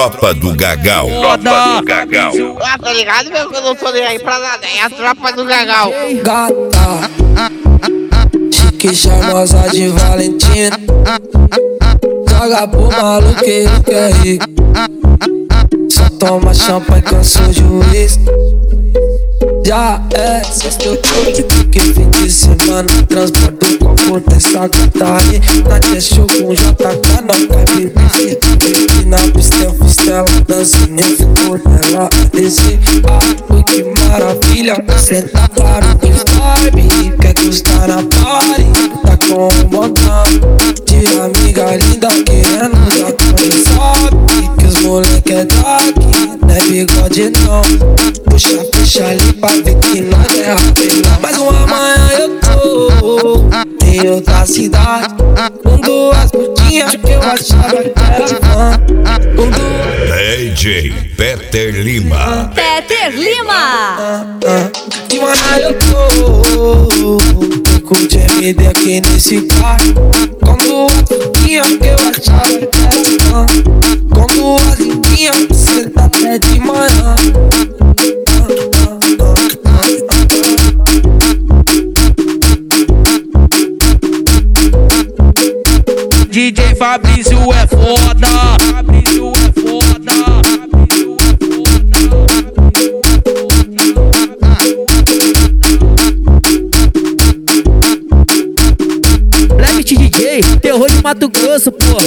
Tropa do Gagal. Tropa do Gagal. Ah, tá ligado mesmo que eu não tô nem aí pra nada. É a tropa do Gagal. Gata, chique charmosa de Valentina. Joga pro maluco que ele quer rir. Só toma champanhe, cansou de uísque. Já é sexta, que fim de semana transporta o copo dessa gata aí. Nadia show com JK, não cai bebê. Baby na pista, eu fiz tela, dançando, eu fico nela a descer. Ah, ui, que maravilha, cê tá claro, tem vibe. Quer gostar na party, tá com um montão de amiga linda querendo dar com sabe que os moleque é daqui, não é bigode não. Puxa, puxa ali pra ver que nós é rapela. Mas uma manhã eu tô em outra cidade, com duas putinhas que eu achava que era fã. Com duas DJ Peter Lima. Peter Lima. De manhã eu tô com o GMD aqui nesse carro, com duas putinhas que eu achava que era fã. Com duas lindinhas, cê tá até de manhã. DJ Fabrício é foda. Fabrício é foda. Levite DJ, terror de Mato Grosso, porra.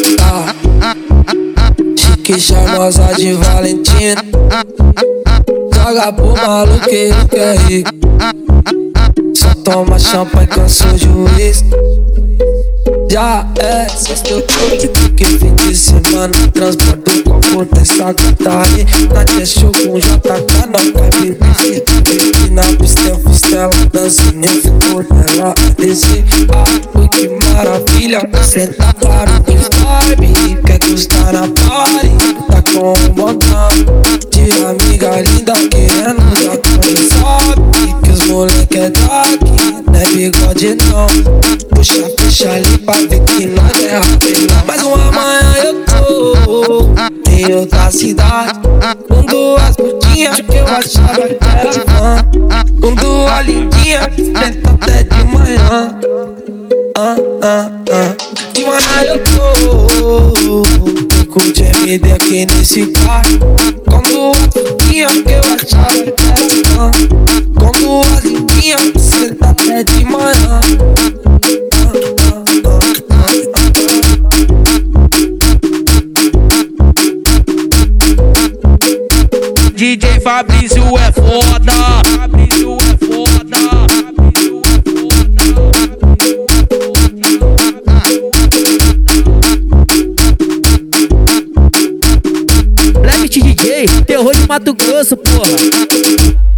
Gata, chique charmosa de Valentina. Joga pro maluco que ele quer rir. Só toma champanhe, cansou de uísque. Já é sexta, que fim de semana transporta o copo dessa gata aí. Nadia show com JK, não cai bebê. Baby na pista, eu fiz tela, dançando, eu fico nela a descer. Ah, ui, que maravilha, cê tá claro, tem vibe. Quer gostar na party, tá com um montão de amiga linda querendo dar com sabe que os moleque é daqui, não é bigode não. Puxa, puxa ali pra ver que nós é rapela. Mas uma manhã eu tô em outra cidade, com duas putinhas que eu achava que era fã. Com duas lindinhas, tenta até de manhã. De manhã eu tô com o GMD aqui nesse carro, com duas putinhas que eu achava que era fã. Com duas lindinhas, cê tá até de manhã. DJ Fabrício é foda. Fabrício é foda. Levite DJ, terror de Mato Grosso, porra.